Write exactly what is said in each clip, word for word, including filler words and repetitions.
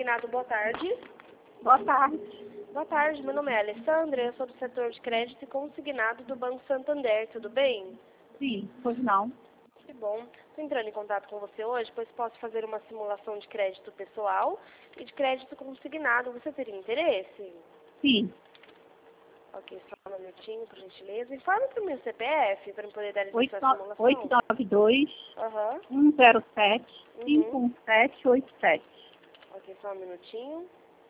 Consignado, boa tarde. Boa tarde. Boa tarde, meu nome é Alessandra, eu sou do setor de crédito e consignado do Banco Santander, tudo bem? Sim, pois não. Que bom. Estou entrando em contato com você hoje, pois posso fazer uma simulação de crédito pessoal e de crédito consignado. Você teria interesse? Sim. Ok, só um minutinho, por gentileza. Informe para o meu C P F, para eu poder dar início à simulação. oito nove dois, Aham. um zero sete, Uhum. cinco um sete oito sete. Ok, só um minutinho.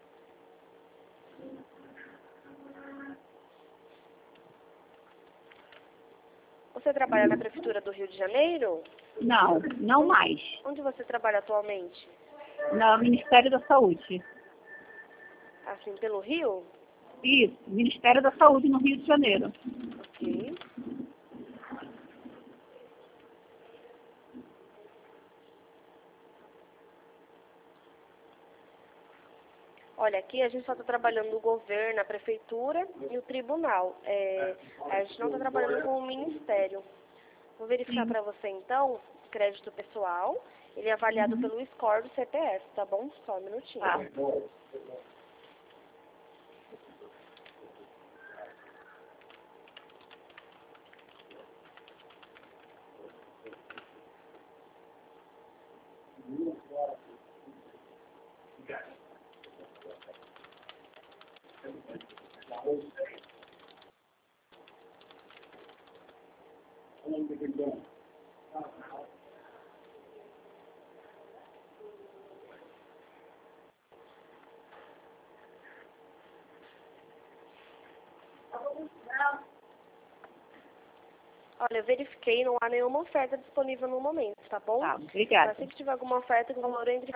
Você trabalha na Prefeitura do Rio de Janeiro? Não, não mais. Onde você trabalha atualmente? No Ministério da Saúde. Assim, pelo Rio? Isso, Ministério da Saúde no Rio de Janeiro. Ok. Olha, aqui a gente só está trabalhando no governo, a prefeitura e o tribunal. É, a gente não está trabalhando com o ministério. Vou verificar Sim. para você, então, crédito pessoal. Ele é avaliado Uhum. pelo score do C P F, tá bom? Só um minutinho. Tá. Olha, eu verifiquei, não há nenhuma oferta disponível no momento, tá bom? Tá, obrigada. Assim que tiver alguma oferta com valor entre